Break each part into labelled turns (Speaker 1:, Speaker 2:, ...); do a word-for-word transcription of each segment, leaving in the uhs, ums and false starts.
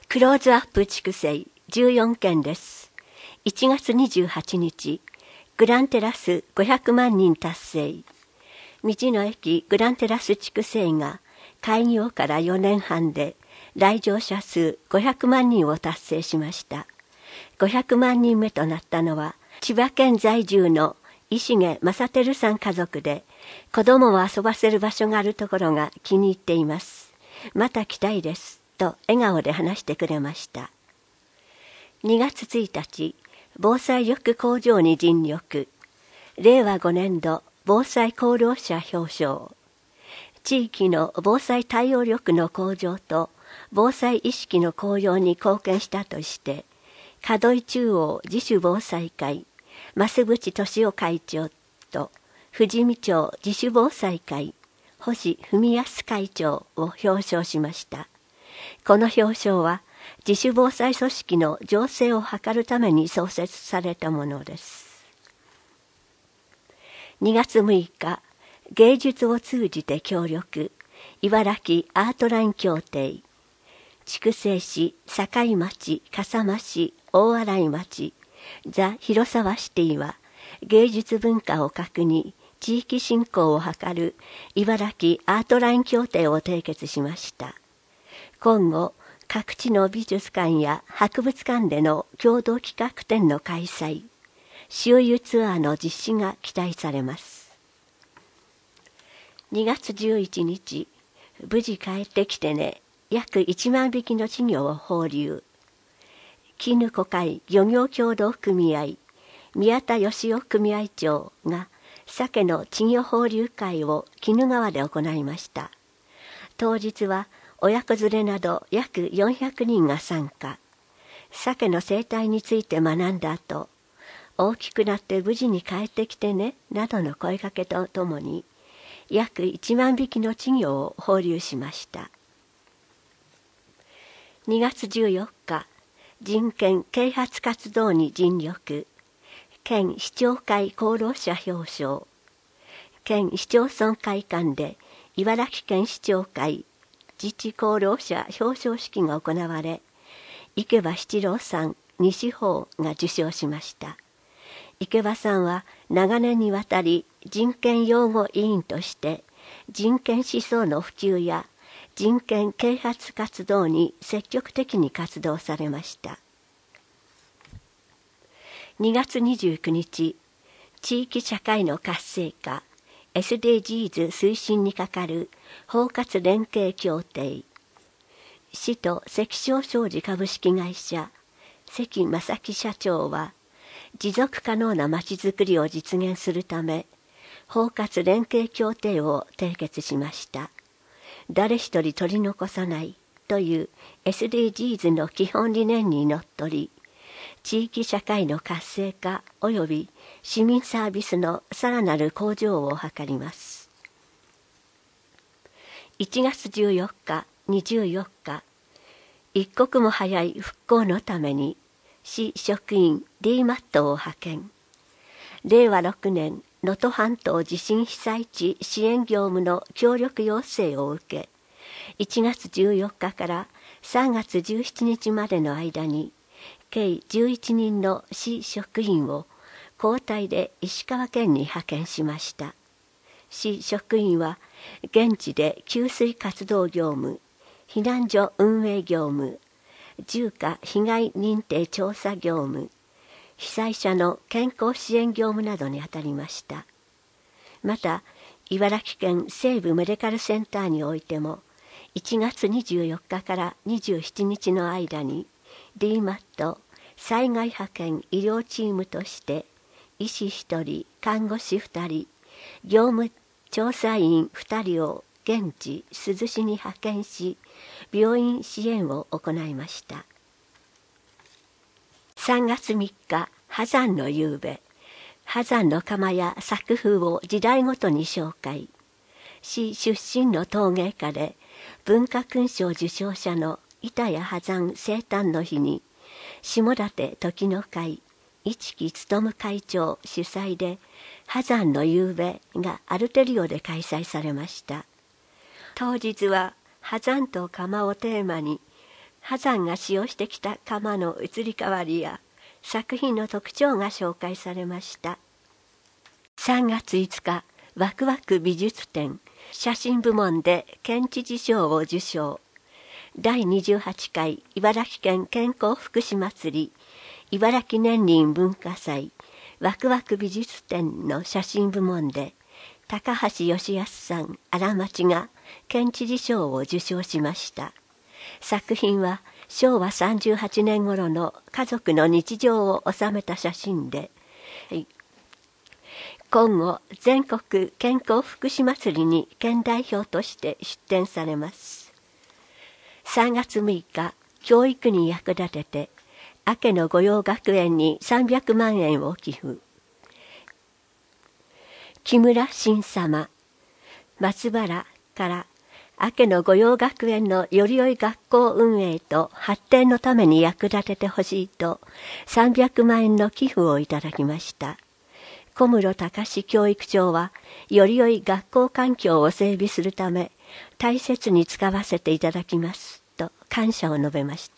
Speaker 1: クローズアップ筑西じゅうよんけんです。いちがつにじゅうはちにち、グランテラスごひゃくまんにん達成。道の駅グランテラス筑西が開業からよねんはんで来場者数ごひゃくまんにんを達成しました。ごひゃくまんにんめとなったのは、千葉県在住の石毛正輝さん家族で、子供を遊ばせる場所があるところが気に入っています。また来たいです。と笑顔で話してくれました。にがつついたち、防災力向上に尽力。れいわごねんど防災功労者表彰。地域の防災対応力の向上と防災意識の向上に貢献したとして、門井中央自主防災会、増渕俊夫会長と富士見町自主防災会、星文康会長を表彰しました。この表彰は自主防災組織の醸成を図るために創設されたものです。にがつむいか、芸術を通じて協力、茨城アートライン協定、筑西市、境町、笠間市、大洗町、ザ・広沢シティは芸術文化を核に地域振興を図る茨城アートライン協定を締結しました。今後、各地の美術館や博物館での共同企画展の開催、周遊ツアーの実施が期待されます。にがつじゅういちにち、無事帰ってきてね、約いちまんびきの稚魚を放流。絹小海漁業協同組合、宮田義夫組合長が、鮭の稚魚放流会を鬼怒川で行いました。当日は、親子連れなど約よんひゃくにんが参加。鮭の生態について学んだ後、大きくなって無事に帰ってきてね、などの声かけとともに、約いちまんびきの稚魚を放流しました。にがつじゅうよっか、人権啓発活動に尽力。県市長会功労者表彰。県市町村会館で茨城県市長会自治功労者表彰式が行われ、池場七郎さん、西方が受賞しました。池場さんは長年にわたり人権擁護委員として人権思想の普及や人権啓発活動に積極的に活動されました。にがつにじゅうくにち、地域社会の活性化、エスディージーズ 推進に係る包括連携協定、市と関商商事株式会社、関正樹社長は、持続可能なまちづくりを実現するため、包括連携協定を締結しました。誰一人取り残さないという エスディージーズ の基本理念にのっとり、地域社会の活性化及び市民サービスのさらなる向上を図ります。いちがつじゅうよっか、にじゅうよっか、一刻も早い復興のために市職員 ディーマット を派遣。れいわろくねん能登半島地震被災地支援業務の協力要請を受け、いちがつじゅうよっかからさんがつじゅうしちにちまでの間に、計じゅういちにんの市職員を交代で石川県に派遣しました。市職員は現地で給水活動業務、避難所運営業務、住家被害認定調査業務、被災者の健康支援業務などに当たりました。また、茨城県西部メディカルセンターにおいても、いちがつにじゅうよっかからにじゅうしちにちの間に、ディーマット 災害派遣医療チームとして医師ひとり、看護師ふたり、業務調査員ふたりを現地珠洲市に派遣し、病院支援を行いました。さんがつみっか、波山の夕べ、波山の窯や作風を時代ごとに紹介。市出身の陶芸家で文化勲章受章者の板谷波山生誕の日に、下館時の会、市木勉会長主催で、波山の夕べがアルテリオで開催されました。当日は、波山と窯をテーマに、 波山が使用してきた窯の移り変わりや作品の特徴が紹介されました。さんがついつか、ワクワク美術展写真部門で県知事賞を受賞。だいにじゅうはちかい茨城県健康福祉祭り茨城年輪文化祭ワクワク美術展の写真部門で高橋義康さん荒町が県知事賞を受賞しました。作品はしょうわさんじゅうはちねん頃の家族の日常を収めた写真で、今後全国健康福祉祭りに県代表として出展されます。さんがつむいか、教育に役立てて明けの御用学園にさんびゃくまんえんを寄付。木村新様、松原から明けの御用学園のより良い学校運営と発展のために役立ててほしいとさんびゃくまんえんの寄付をいただきました。小室隆教育長はより良い学校環境を整備するため大切に使わせていただきますと感謝を述べました。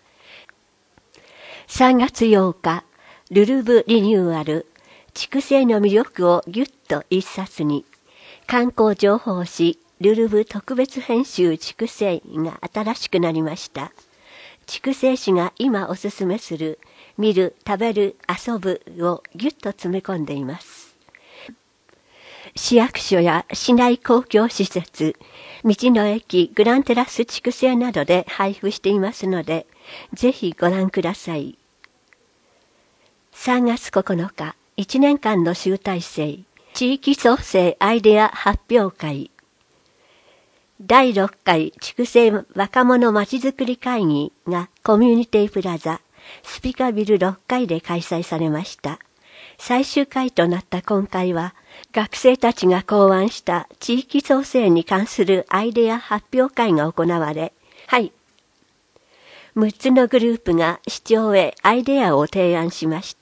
Speaker 1: さんがつようか、ルルブリニューアル、筑西の魅力をぎゅっと一冊に、観光情報誌ルルブ特別編集筑西が新しくなりました。筑西市が今おすすめする見る、食べる、遊ぶをぎゅっと詰め込んでいます。市役所や市内公共施設、道の駅グランテラス筑西などで配布していますので、ぜひご覧ください。さんがつここのか、いちねんかんの集大成、地域創生アイデア発表会。だいろっかい筑西若者まちづくり会議がコミュニティプラザスピカビルろっかいで開催されました。最終回となった今回は、学生たちが考案した地域創生に関するアイデア発表会が行われ、はい、むっつのグループが市長へアイデアを提案しました。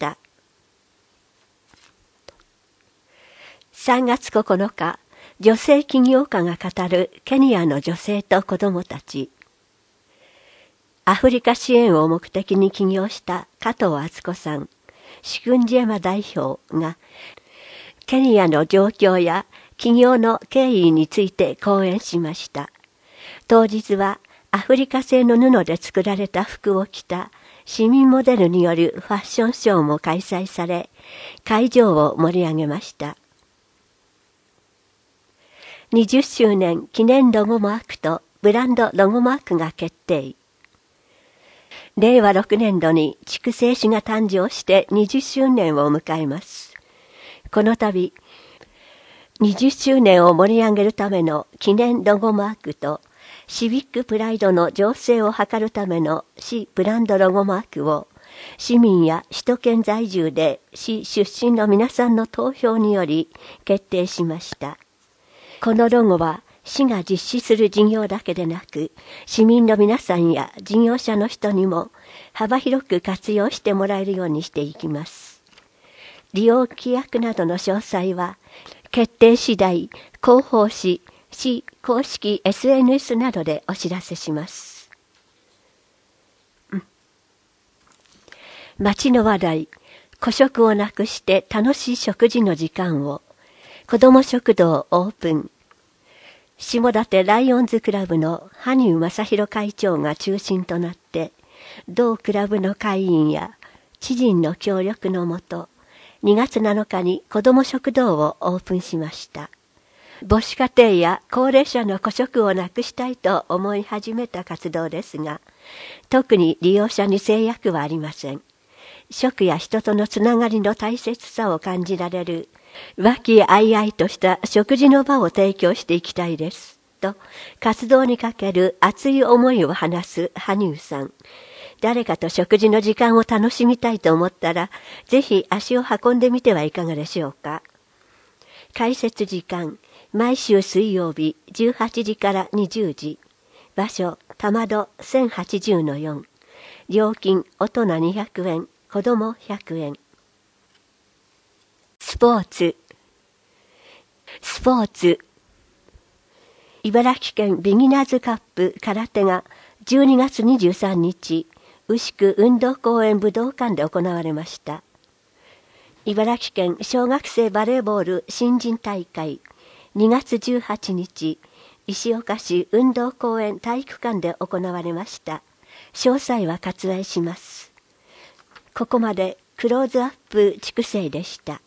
Speaker 1: さんがつここのか、女性起業家が語るケニアの女性と子どもたち。アフリカ支援を目的に起業した加藤敦子さん、シクンジェマ代表が、ケニアの状況や起業の経緯について講演しました。当日はアフリカ製の布で作られた服を着た市民モデルによるファッションショーも開催され、会場を盛り上げました。にじゅっしゅうねん記念ロゴマークとブランドロゴマークが決定。れいわろくねんどに筑西市が誕生してにじゅっしゅうねんを迎えます。この度、にじゅっしゅうねんを盛り上げるための記念ロゴマークとシビックプライドの醸成を図るための市ブランドロゴマークを市民や首都圏在住で市出身の皆さんの投票により決定しました。このロゴは市が実施する事業だけでなく、市民の皆さんや事業者の人にも幅広く活用してもらえるようにしていきます。利用規約などの詳細は、決定次第、広報誌、市公式 エスエヌエス などでお知らせします。うん、町の話題、孤食をなくして楽しい食事の時間を、子ども食堂オープン。下館ライオンズクラブの羽生正弘会長が中心となって、同クラブの会員や知人の協力のもと、にがつなのかに子ども食堂をオープンしました。母子家庭や高齢者の孤食をなくしたいと思い始めた活動ですが、特に利用者に制約はありません。食や人とのつながりの大切さを感じられる、和気あいあいとした食事の場を提供していきたいです。と、活動にかける熱い思いを話す羽生さん。誰かと食事の時間を楽しみたいと思ったら、ぜひ足を運んでみてはいかがでしょうか。開設時間、毎週水曜日じゅうはちじからにじゅうじ。場所、玉戸 せんはちじゅうのよん。料金、大人にひゃくえん、子供ひゃくえん。スポーツ。スポーツ。茨城県ビギナーズカップ空手がじゅうにがつにじゅうさんにち、牛久運動公園武道館で行われました。茨城県小学生バレーボール新人大会にがつじゅうはちにち、石岡市運動公園体育館で行われました。詳細は割愛します。ここまでクローズアップ筑西でした。